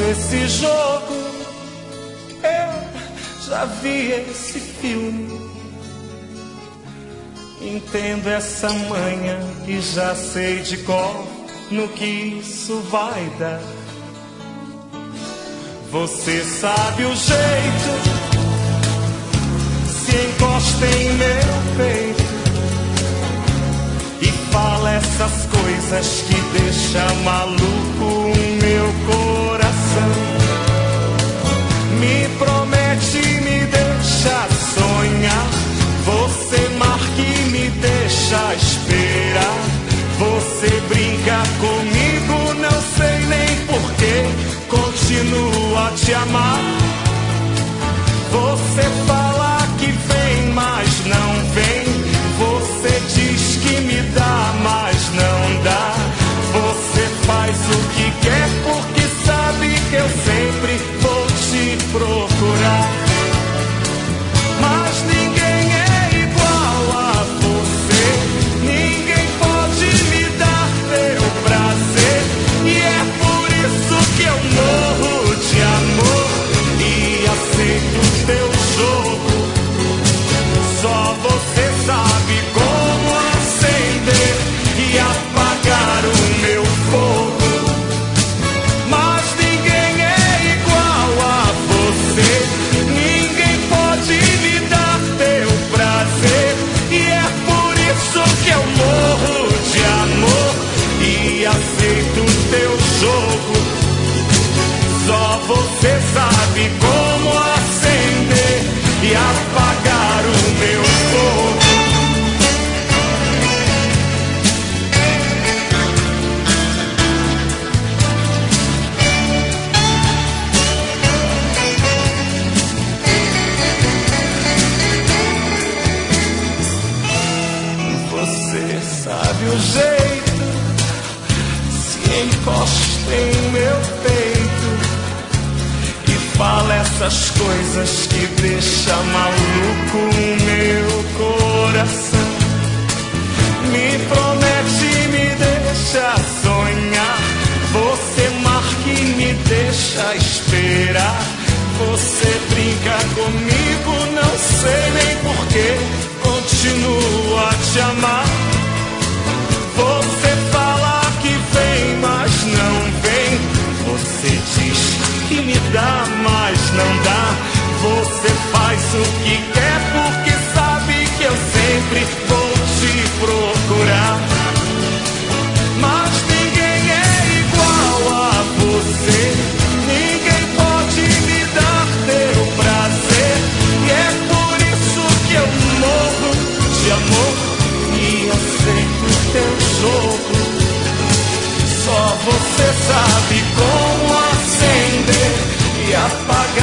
esse jogo, eu já vi esse filme. Entendo essa manha e já sei de cor no que isso vai dar. Você sabe o jeito, se encosta em meu peito e fala essas coisas que deixa maluco o meu coração. Me promete, me deixa sonhar. Você marca e me deixa esperar. Você brinca comigo, não sei nem porquê. Continuo a te amar. Você fala que vem, mas não vem. Você diz que me dá, mas não dá. Você faz o que quer porque sabe que eu sempre vou te procurar. Mas ninguém é igual a você. Ninguém pode me dar teu prazer. E é por isso que eu morro de amor e aceito teu jogo. Só você sabe como acender e apagar o meu fogo. Mas ninguém é igual a você. Ninguém pode me dar teu prazer. E é por isso que eu morro de amor e aceito teu jogo. Só você sabe como acender e apagar o meu fogo. Você sabe o jeito, se encosta em meu peito e fala essas coisas que deixa maluco o meu coração. Me promete, me deixa sonhar. Você marca e me deixa esperar. Você brinca comigo, não sei nem porquê. Continuo a te amar. Você fala que vem, mas não vem. Você diz que me dá, mas não dá. Você faz o que quer porque sabe que eu sempre vou te procurar. Mas ninguém é igual a você. Ninguém pode me dar teu prazer. E é por isso que eu morro de amor e aceito teu jogo. Só você sabe como acender e apagar